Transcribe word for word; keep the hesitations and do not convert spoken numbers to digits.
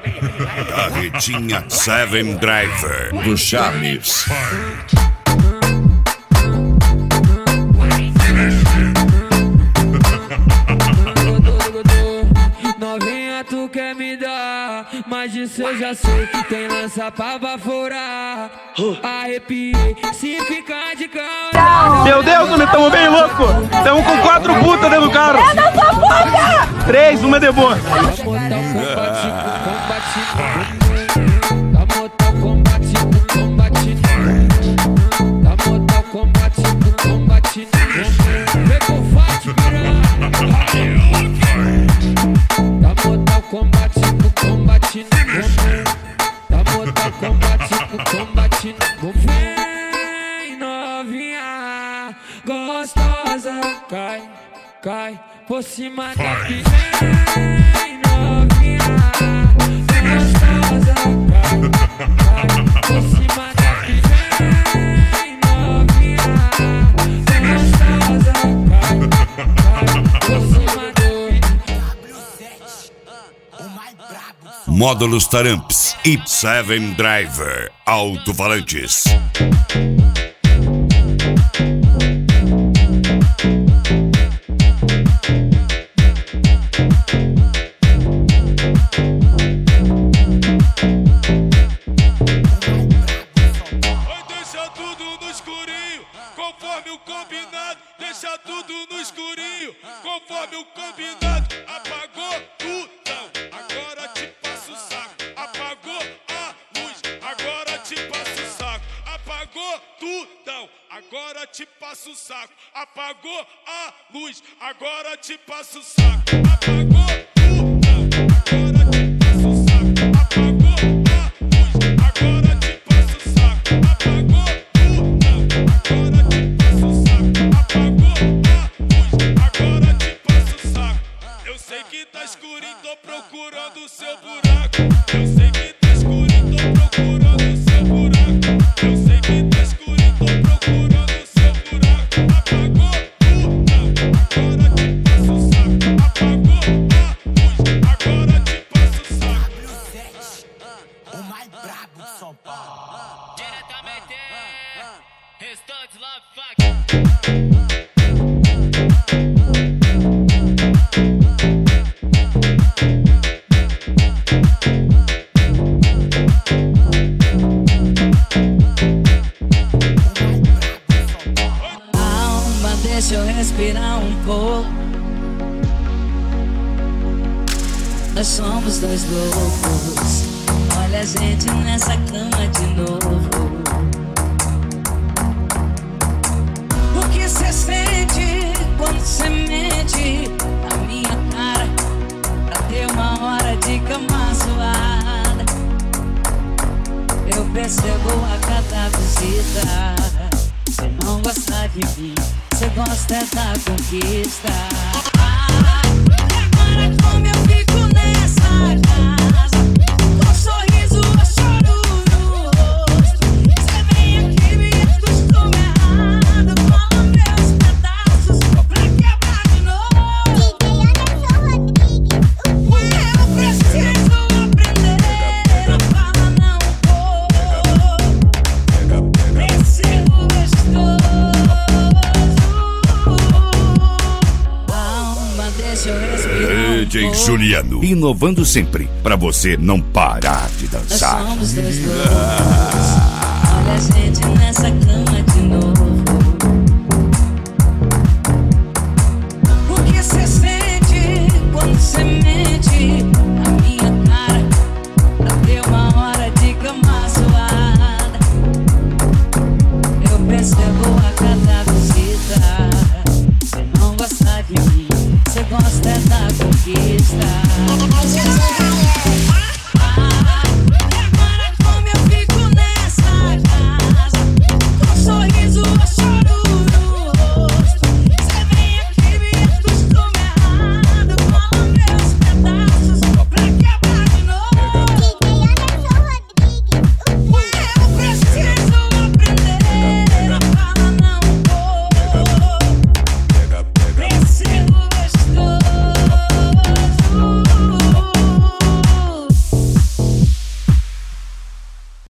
Carretinha Seven Driver do Chaves. Novinha, tu quer me dar, mas disso eu já sei. Tem lança pra baforar. Arrepiei, se ficar de calma. Meu Deus, nós estamos bem loucos. Estamos com quatro putas dentro do carro. Eu não sou puta! Três, uma é de boa. Vamos botar o combate pro combate. Vamos botar o combate pro combate. Vem com forte, piranha. Vamos botar o combate pro combate. Vamos botar o combate pro combate. Vem, novinha gostosa, cai, cai por cima da piranha. Vem, novinha gostosa, cai, cai por cima da piranha. Vem, novinha gostosa, cai, cai por cima do Módulos Taramps e Seven Driver Alto-Falantes. Deixa tudo no escurinho, conforme o combinado. Deixa tudo no escurinho, conforme o combinado. Apagou tudo, agora te passo o saco. Apagou a luz, agora te passo o saco. Apagou tudo, agora te passo o saco. Apagou a luz, agora te passo o saco. Apagou tudo, agora te passo o saco. Apagou a luz, agora te passo o saco. Apagou tudo, agora te passo o saco. Apagou a luz, agora te passo o saco. Eu sei que tá escurinho, tô procurando o seu buraco. Eu sei que tá escurinho, tô procurando o seu buraco. Eu sei que tá escurinho, tô procurando o seu buraco. Apagou tudo, agora te passo o saco. Apagou a luz, agora te passo o saco. O mais brabo de São Paulo. Diretamente, Restantes Love Fuck. Alma, deixa eu respirar um pouco. Nós somos dois loucos. Olha a gente nessa cama de novo. O que cê sente quando cê mente na minha cara pra ter uma hora de cama suada? Eu percebo a cada visita. Cê não gosta de mim, cê gosta da conquista. Ah, agora como eu fico nessa casa, com um sorriso eu choro no rosto. Cê vem aqui me acostuma errado, fala meus pedaços pra quebrar de novo. Eu preciso aprender a falar não vou. Preciso gostoso. Alma, deixa eu respirar um D J pouco. Juliano, inovando sempre pra você não parar de Nós dançar. somos dois loucos. Olha a gente nessa cama de novo. O que cê sente quando cê mente na minha cara pra ter uma hora de cama suada? Eu percebo a cada visita. Cê não gosta de mim, cê gosta da conquista.